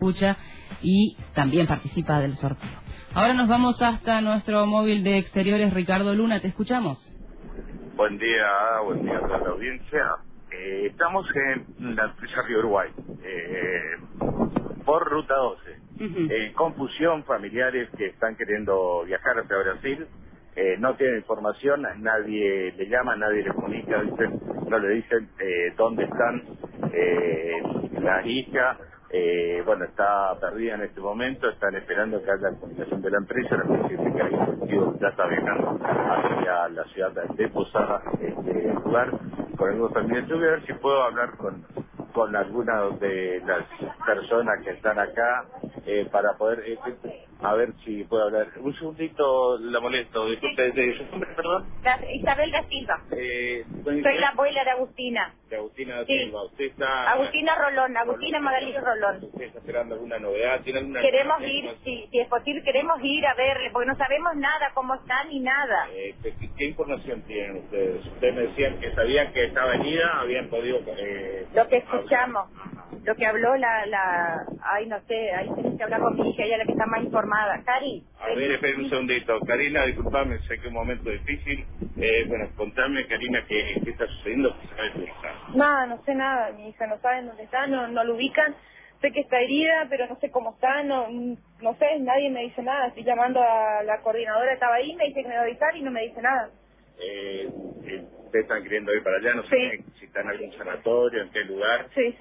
escucha y también participa del sorteo. Ahora nos vamos hasta nuestro móvil de exteriores, Ricardo Luna, ¿te escuchamos? Buen día a toda la audiencia. Estamos en la empresa Río Uruguay, por ruta 12. Confusión, familiares que están queriendo viajar hacia Brasil, no tienen información, nadie le llama, nadie le comunica, no le dicen dónde están. La hija, bueno, está perdida en este momento, están esperando que haya comunicación de la empresa, la empresa dice que hay un colectivo ya está viajando hacia la ciudad de Posada, lugar, con algunos familiares. Yo voy a ver si puedo hablar con algunas de las personas que están acá, para poder, a ver si puedo hablar. Un segundito, la molesto, disculpe, ¿su nombre, perdón? Isabel da Silva. Soy la abuela de Agustina. De Agustina da Sí. Silva. Usted está... Agustina Rolón, Agustina Magalí Rolón. ¿Usted está esperando alguna novedad? ¿Tiene alguna Queremos novedad? ir, si es posible, queremos ir a verle, porque no sabemos nada, cómo está ni nada. ¿Qué información tienen ustedes? Ustedes me decían que sabían que estaba venida, habían podido... Lo que escuchamos, lo que habló ay, no sé, ahí tienes que hablar con mi hija, ella es la que está más informada. Cari. A ver, esperen un segundito. Karina, disculpame, sé que es un momento difícil. Bueno, contame, Karina, qué está sucediendo. Nada, no sé nada, mi hija no sabe dónde está, no lo ubican. Sé que está herida, pero no sé cómo está, no sé, nadie me dice nada. Estoy llamando a la coordinadora, estaba ahí, me dice que me va a avisar y no me dice nada. ¿Ustedes están queriendo ir para allá? No sé si están en algún sanatorio, en qué lugar. Sí.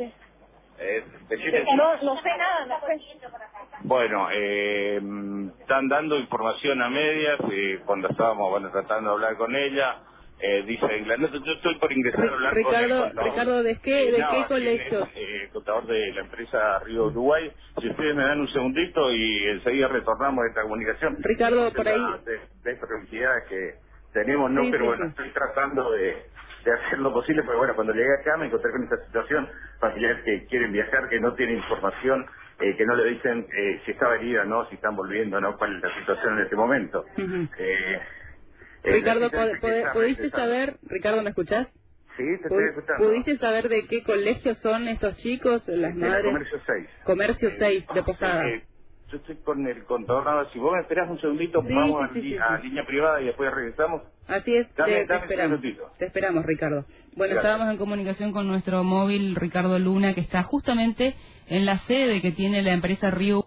No sé nada, no sé. Bueno, están dando información a medias, cuando estábamos tratando de hablar con ella, dice, yo estoy por ingresar a hablar con el contador. Ricardo, ¿de qué colegio? El contador de la empresa Río Uruguay. Si ustedes me dan un segundito y enseguida retornamos a esta comunicación. Ricardo, por ahí... De prioridades que tenemos, no, pero bueno, estoy tratando de hacer lo posible, pero bueno, cuando llegué acá me encontré con esta situación, familiares que quieren viajar, que no tienen información, que no le dicen si está herida, no, si están volviendo, no, cuál es la situación en este momento. Ricardo, ¿pudiste saber, Ricardo, ¿me escuchás? Sí, te estoy escuchando. ¿Pudiste saber de qué colegio son estos chicos, las madres? Comercio 6. Comercio 6, de Posada. Yo estoy con el contador, nada, si vos me esperás un segundito, vamos a línea privada y después regresamos. Así es, te esperamos. Te esperamos, Ricardo. Bueno, Gracias. Estábamos en comunicación con nuestro móvil, Ricardo Luna, que está justamente en la sede que tiene la empresa Río